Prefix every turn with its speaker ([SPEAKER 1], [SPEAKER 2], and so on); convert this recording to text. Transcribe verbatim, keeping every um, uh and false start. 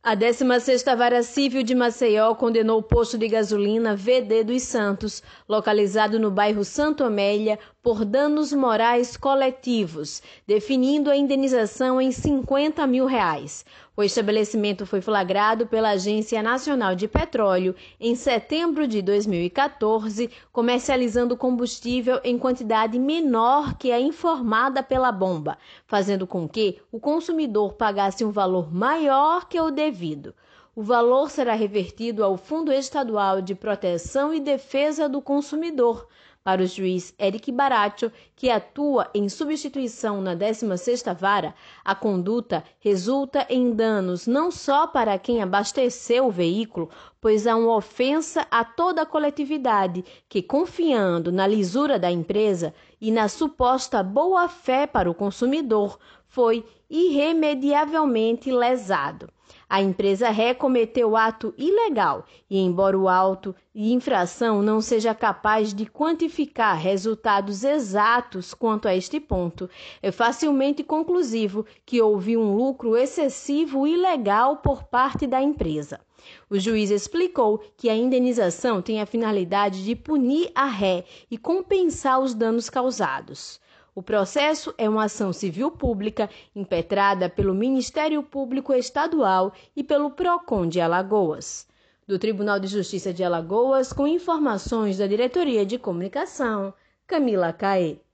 [SPEAKER 1] A décima sexta Vara Civil de Maceió condenou o posto de gasolina V D dos Santos, localizado no bairro Santo Amélia, por danos morais coletivos, definindo a indenização em cinquenta mil reais. O estabelecimento foi flagrado pela Agência Nacional de Petróleo em setembro de dois mil e quatorze, comercializando combustível em quantidade menor que a informada pela bomba, fazendo com que o consumidor pagasse um valor maior que o devido. O valor será revertido ao Fundo Estadual de Proteção e Defesa do Consumidor. Para o juiz Eric Baracho, que atua em substituição na décima sexta Vara, a conduta resulta em danos não só para quem abasteceu o veículo, pois há uma ofensa a toda a coletividade que, confiando na lisura da empresa e na suposta boa-fé para o consumidor, foi irremediavelmente lesado. A empresa ré cometeu ato ilegal e, embora o auto de infração não seja capaz de quantificar resultados exatos quanto a este ponto, é facilmente conclusivo que houve um lucro excessivo e ilegal por parte da empresa. O juiz explicou que a indenização tem a finalidade de punir a ré e compensar os danos causados. O processo é uma ação civil pública impetrada pelo Ministério Público Estadual e pelo PROCON de Alagoas. Do Tribunal de Justiça de Alagoas, com informações da Diretoria de Comunicação, Camila Caê.